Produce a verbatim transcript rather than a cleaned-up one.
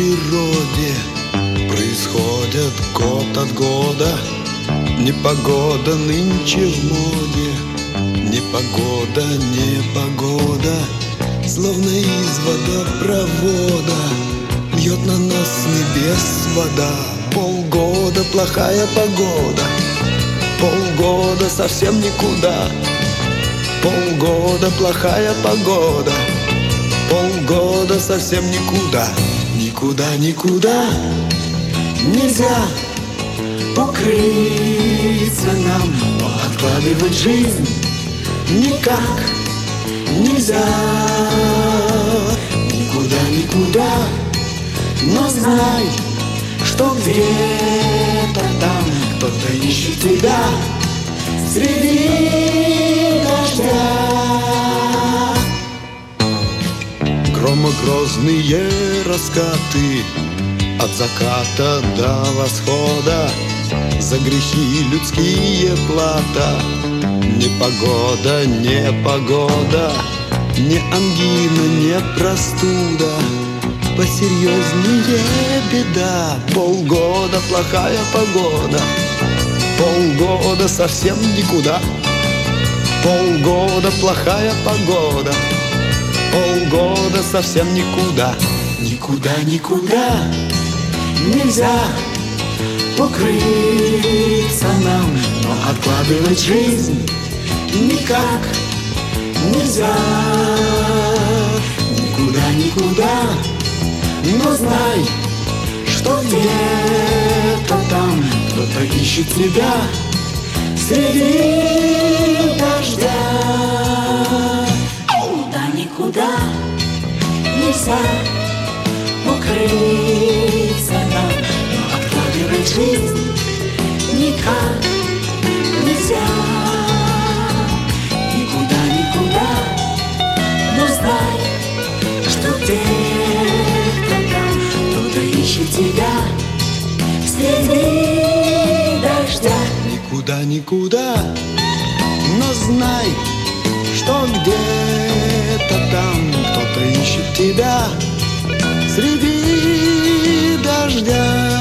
природе происходят год от года. Непогода нынче в моде, непогода, непогода, словно из водопровода льет на нас с небес вода. Полгода плохая погода, полгода совсем никуда. Полгода плохая погода, полгода совсем никуда. Никуда, никуда нельзя укрыться нам, но откладывать жизнь никак нельзя. Никуда, никуда, но знай, что где-то там кто-то ищет тебя среди дождя. Громогрозные раскаты от заката до восхода, за грехи людские плата. Непогода, непогода, не ангина, не простуда, посерьезнее беда. Полгода плохая погода, полгода совсем никуда. Полгода плохая погода, полгода совсем никуда. Никуда, никуда нельзя укрыться нам, но откладывать жизнь никак нельзя. Никуда, никуда, но знай, что где-то там кто-то ищет тебя среди дождя. Никуда, никуда нельзя укрыться нам, но откладывать жизнь никак нельзя. Никуда, никуда, но знай, что где-то там кто-то ищет тебя среди дождя. Никуда, никуда, но знай, что где-то там кто-то ищет тебя среди дождя.